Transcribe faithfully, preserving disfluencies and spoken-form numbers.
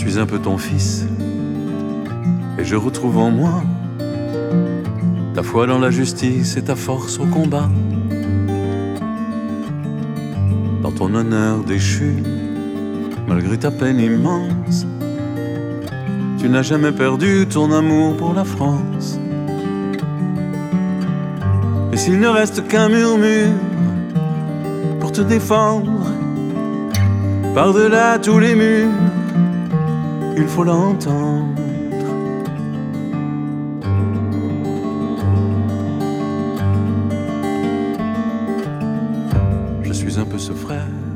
suis un peu ton fils, et je retrouve en moi ta foi dans la justice et ta force au combat. Dans ton honneur déchu, malgré ta peine immense, tu n'as jamais perdu ton amour pour la France. Et s'il ne reste qu'un murmure pour te défendre, par-delà tous les murs, il faut l'entendre. Je suis un peu ce frère